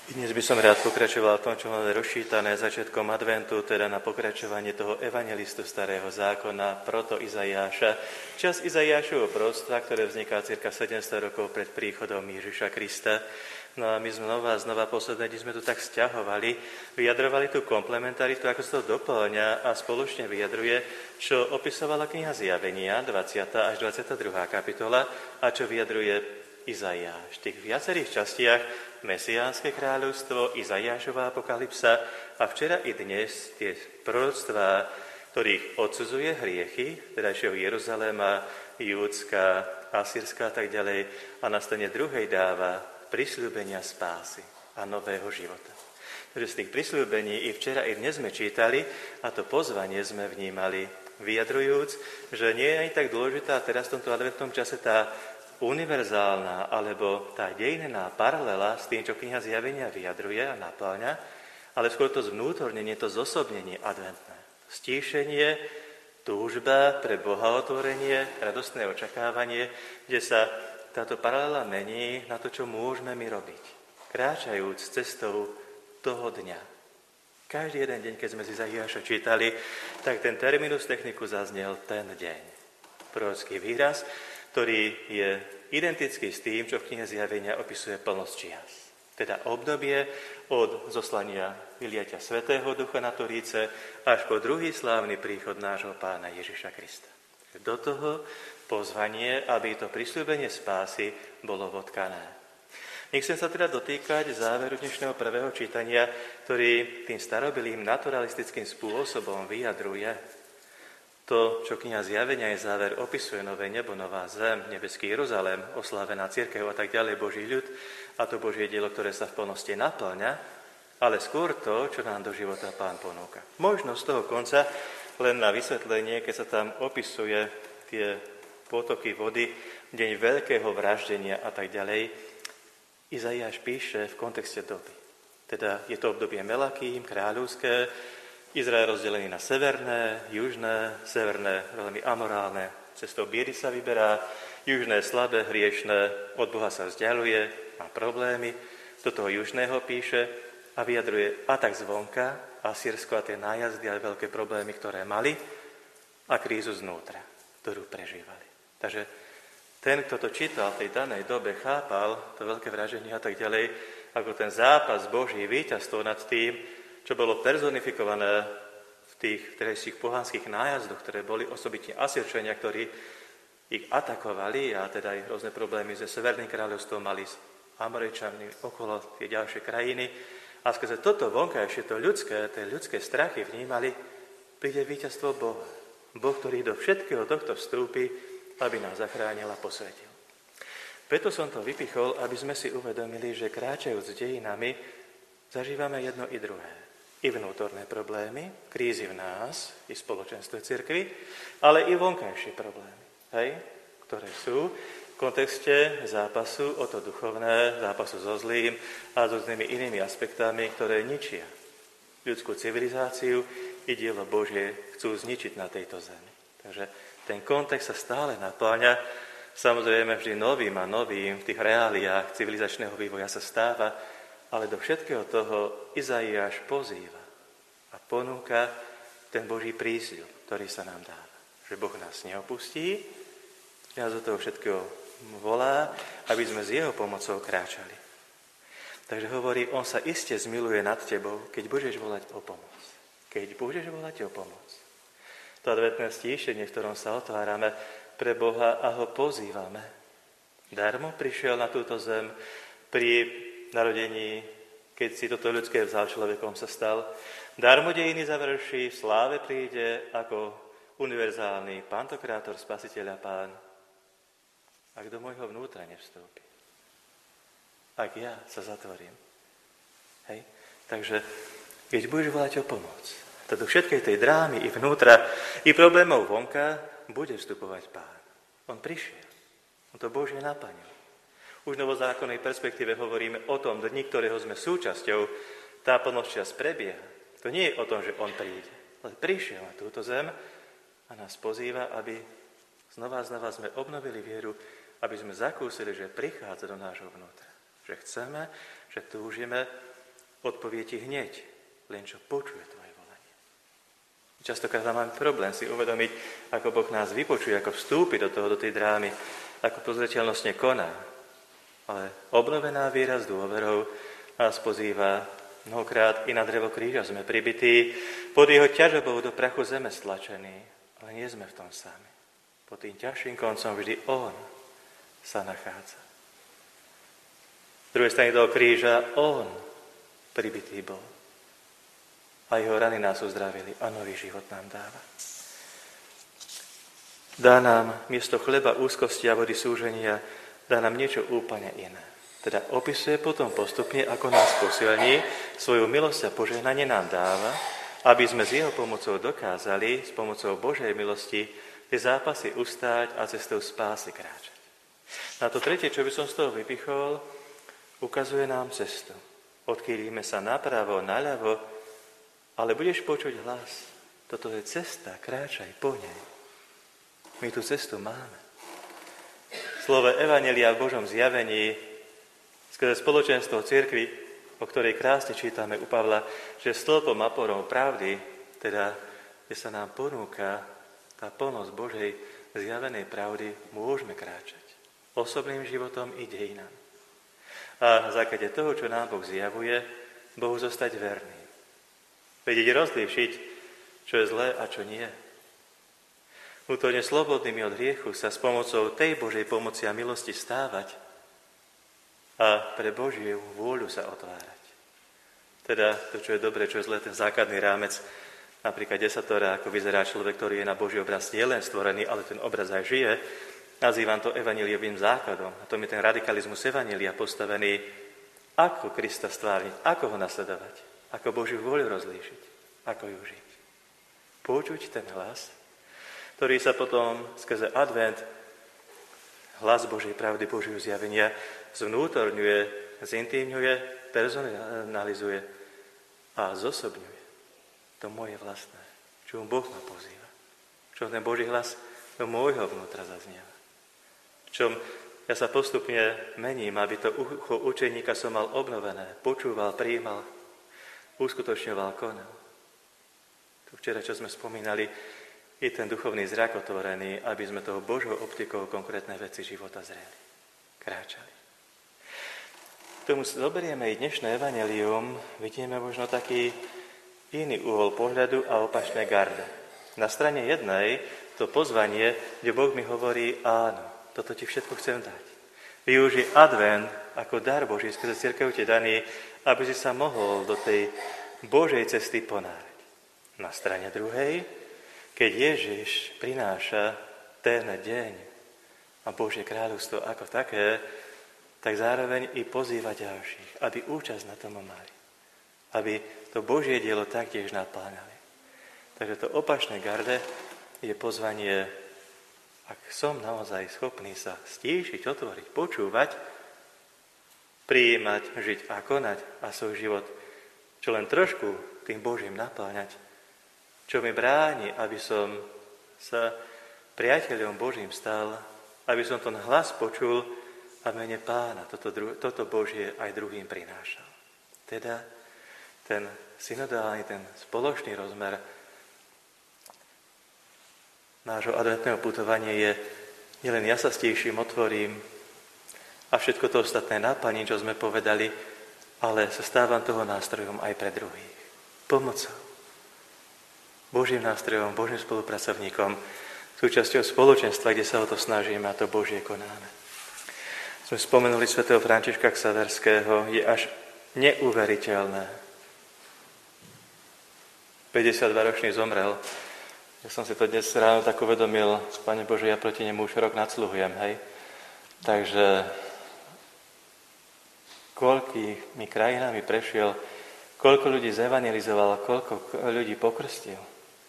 Dnes by som rád pokračoval v tom, čo máme rozčítané začiatkom adventu, teda na pokračovanie toho evangelistu starého zákona, proto Izaiáša. Čas Izaiášovho proroctva, ktoré vzniká cirka 700 rokov pred príchodom Ježiša Krista. No a my znova posledné dni sme to tak sťahovali, vyjadrovali tú komplementaritu, ako sa to doplňa a spoločne vyjadruje, čo opisovala kniha Zjavenia, 20. až 22. kapitola a čo vyjadruje Izaiáš. V tých viacerých častiach Mesiánske kráľovstvo, Izaiášova apokalypsa a včera i dnes tie proroctvá, ktorých odsudzuje hriechy, tedajšieho Jeruzaléma, Júdska, Asýrska a tak ďalej, a na strane druhej dáva prisľúbenia spásy a nového života. Takže z tých prisľúbení i včera i dnes sme čítali a to pozvanie sme vnímali, vyjadrujúc, že nie je ani tak dôležitá teraz v tomto adventnom čase tá univerzálna alebo tá dejinná paralela s tým, čo kniha Zjavenia vyjadruje a napĺňa, ale skôr to zvnútornenie, to zosobnenie adventné. Stíšenie, túžba pre Boha otvorenie, radostné očakávanie, kde sa táto paralela mení na to, čo môžeme my robiť. Kráčajúc cestou toho dňa. Každý jeden deň, keď sme si Izaiáša čítali, tak ten terminus technicus zaznel ten deň. Prorocký výraz, ktorý je identický s tým, čo v knihe Zjavenia opisuje plnosť čias. Teda obdobie od zoslania vyliatia Svätého Ducha na Turíce až po druhý slávny príchod nášho Pána Ježiša Krista. Do toho pozvanie, aby to prisľúbenie spásy bolo vodkané. Nechcem sa teda dotýkať záveru dnešného prvého čítania, ktorý tým starobilým naturalistickým spôsobom vyjadruje to, čo kniha Zjavenia je záver, opisuje nové nebo, nová zem, nebeský Jeruzalém, oslávená cirkev a tak ďalej, Boží ľud a to Božie dielo, ktoré sa v plnosti naplňa, ale skôr to, čo nám do života Pán ponúka. Možno z toho konca, len na vysvetlenie, keď sa tam opisuje tie potoky vody, deň veľkého vraždenia a tak ďalej, Izaiáš píše v kontexte doby. Teda je to obdobie Melakým, kráľovské, Izrael rozdelený na severné, južné, severné veľmi amorálne, cestou biedy sa vyberá, južné slabé, hriešné, od Boha sa vzdialuje, má problémy, do toho južného píše a vyjadruje a tak zvonka, Asýrsko a tie nájazdy a veľké problémy, ktoré mali a krízu znútra, ktorú prežívali. Takže ten, kto to čítal v tej danej dobe, chápal to veľké vraženie a tak ďalej, ako ten zápas Boží, víťazstvo nad tým, čo bolo personifikované v tých terajších pohanských nájazdoch, ktoré boli osobitne Asýrčania, ktorí ich atakovali a teda aj rôzne problémy so Severným kráľovstvom mali s Amorejčanmi okolo tie ďalšie krajiny. A skrze toto vonkajšie, to ľudské, tie ľudské strachy vnímali, príde víťazstvo Boha. Boh, ktorý do všetkého tohto vstúpi, aby nás zachránil a posvetil. Preto som to vypichol, aby sme si uvedomili, že kráčajúc dejinami zažívame jedno i druhé. I vnútorné problémy, krízy v nás, i spoločenstve cirkvi, ale i vonkajšie problémy, ktoré sú v kontexte zápasu o to duchovné, zápasu so zlým a so rôznymi inými aspektami, ktoré ničia ľudskú civilizáciu i dielo Božie chcú zničiť na tejto zemi. Takže ten kontext sa stále napĺňa, samozrejme vždy novým a novým v tých reáliách civilizačného vývoja sa stáva, ale do všetkého toho Izaiáš pozýva a ponúka ten Boží prísľub, ktorý sa nám dáva. Že Boh nás neopustí, že nás do toho všetkého volá, aby sme s jeho pomocou kráčali. Takže hovorí, on sa iste zmiluje nad tebou, keď budeš volať o pomoc. Keď budeš volať o pomoc. To adventné stíšenie, v ktorom sa otvárame pre Boha a ho pozývame. Darmo prišiel na túto zem pri narodení, keď si toto ľudské vzal, človekom sa stal. Darmo dejiny završí, v sláve príde ako univerzálny pantokrátor, spasiteľ a pán. Ak do môjho vnútra nevstúpi. Ak ja sa zatvorím. Takže, keď budeš volať o pomoc, to do všetkej tej drámy i vnútra, i problémov vonka, bude vstupovať Pán. On prišiel. On to Božie naplnil. Už v novozákonnej perspektíve hovoríme o tom dni, ktorého sme súčasťou, tá plnosť čas prebieha. To nie je o tom, že on príde, ale prišiel na túto zem a nás pozýva, aby znova sme obnovili vieru, aby sme zakúsili, že prichádza do nášho vnútra. Že chceme, že túžime Odpovie ti hneď, len čo počuje tvoje volanie. Častokrát máme problém si uvedomiť, ako Boh nás vypočuje, ako vstúpi do tej drámy, ako pozreteľnostne koná. Ale obnovená viera s dôverou nás pozýva mnohokrát i na drevo kríža. Sme pribití, pod jeho ťažobou do prachu zeme stlačení, ale nie sme v tom sami. Pod tým ťažším koncom vždy on sa nachádza. Z druhej strany toho kríža on pribitý bol. A jeho rany nás uzdravili a nový život nám dáva. Dá nám miesto chleba, úzkosti a vody súženia, dá nám niečo úplne iné. Teda opisuje potom postupne, ako nás posilní, svoju milosť a požehnanie nám dáva, aby sme s jeho pomocou dokázali, s pomocou Božej milosti, tie zápasy ustáť a cestou spásy kráčať. Na to tretie, čo by som z toho vypichol, ukazuje nám cestu. Odchýlime sa napravo, naľavo, ale budeš počuť hlas. Toto je cesta, kráčaj po nej. My tú cestu máme. Slovo Evanjelia v Božom zjavení, skrze spoločenstvo cirkvi, o ktorej krásne čítame u Pavla, že stĺpom a oporom pravdy, teda, kde sa nám ponúka tá plnosť Božej zjavenej pravdy, môžeme kráčať osobným životom i dejinám. A na základe toho, čo nám Boh zjavuje, Bohu zostať verný. Vedieť rozlíšiť, čo je zlé a čo nie. Vnútorne slobodnými od hriechu sa s pomocou tej Božej pomoci a milosti stávať a pre Božiu vôľu sa otvárať. Teda to, čo je dobre, čo je zlé, ten základný rámec, napríklad desatora, ako vyzerá človek, ktorý je na Boží obraz nielen stvorený, ale ten obraz aj žije. Nazývam to evanjeliovým základom. A to je ten radikalizmus evanjelia postavený, ako Krista stvárniť, ako ho nasledovať, ako Božiu vôľu rozlíšiť, ako ju žiť. Počuť ten hlas, ktorý sa potom skrze advent, hlas Božej pravdy, Božieho zjavenia, zvnútorňuje, zintímňuje, personalizuje a zosobňuje. To moje vlastné, čo Boh ma pozýva. Čo ten Boží hlas do môjho vnútra zaznieva. Čom ja sa postupne mením, aby to ucho učeníka som mal obnovené, počúval, prijímal, uskutočňoval, konal. Tu včera, čo sme spomínali, je ten duchovný zrak otvorený, aby sme toho Božou optikou konkrétne veci života zreli, kráčali. K tomu zoberieme i dnešné evanjelium, vidíme možno taký iný uhol pohľadu a opačné garde. Na strane jednej to pozvanie, kde Boh mi hovorí, áno, toto ti všetko chcem dať. Využij advent ako dar Boží, skrze cirkev ti daný, aby si sa mohol do tej Božej cesty ponárať. Na strane druhej, keď Ježiš prináša ten deň a Božie kráľovstvo ako také, tak zároveň i pozýva ďalších, aby účasť na tom mali. Aby to Božie dielo taktiež napláňali. Takže to opačné garde je pozvanie, ak som naozaj schopný sa stíšiť, otvoriť, počúvať, prijímať, žiť a konať a svoj život, čo len trošku tým Božím napláňať, čo mi bráni, aby som sa priateľom Božím stal, aby som ten hlas počul a v mene Pána toto Božie aj druhým prinášal. Teda ten synodálny, ten spoločný rozmer nášho adventného putovania je, nielen ja sa stíším, otvorím a všetko to ostatné naplním, čo sme povedali, ale sa stávam toho nástrojom aj pre druhých. Pomocou. Božím nástrojom, Božím spolupracovníkom, súčasťou spoločenstva, kde sa o to snažíme a to Božie konáme. Sme spomenuli svätého Františka Xaverského, je až neuveriteľné. 52-ročný zomrel. Ja som si to dnes ráno tak uvedomil, Pane Bože, ja proti nemu už rok nadsluhujem, hej. Takže koľkými krajinami prešiel, koľko ľudí zevangelizoval, koľko ľudí pokrstil.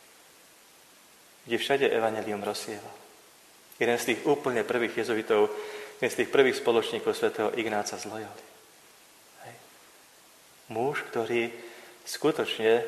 Kde všade evanjelium rozsieval. Jeden z tých úplne prvých jezuitov, jeden z tých prvých spoločníkov svätého Ignáca z Loyoli. Hej. Muž, ktorý skutočne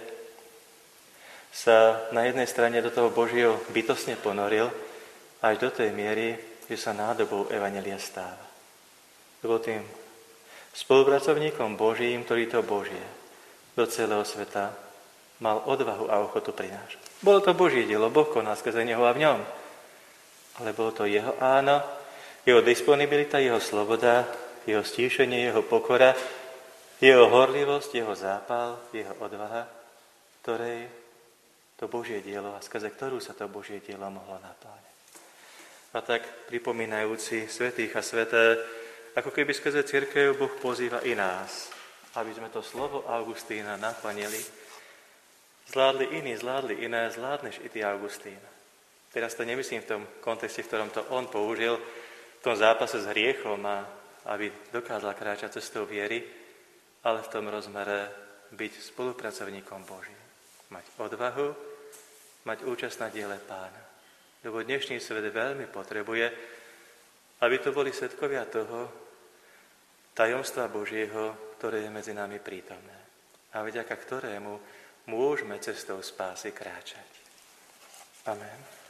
sa na jednej strane do toho Božieho bytostne ponoril až do tej miery, že sa nádobou evanjelia stáva. To bol tým spolupracovníkom Božím, ktorý to Božie do celého sveta, mal odvahu a ochotu prinášať. Bolo to Božie dielo, Boh konal skrze neho a v ňom. Ale bolo to jeho áno, jeho disponibilita, jeho sloboda, jeho stíšenie, jeho pokora, jeho horlivosť, jeho zápal, jeho odvaha, ktorej to Božie dielo a skrze ktorú sa to Božie dielo mohlo napláňať. A tak pripomínajúci svätých a sväté, ako keby skrze cirkev Boh pozýva i nás, aby sme to slovo Augustína naplnili. Zvládli iní, zvládli iné, zvládneš i ty, Augustín. Teraz to nemyslím v tom kontexte, v ktorom to on použil, v tom zápase s hriechom, a aby dokázal kráčať cestou viery, ale v tom rozmere byť spolupracovníkom Božím. Mať odvahu, mať účasť na diele Pána. Lebo dnešný svet veľmi potrebuje, aby to boli svedkovia toho tajomstva Božieho, ktoré je medzi nami prítomné. A vďaka ktorému môžeme cestou spásy kráčať. Amen.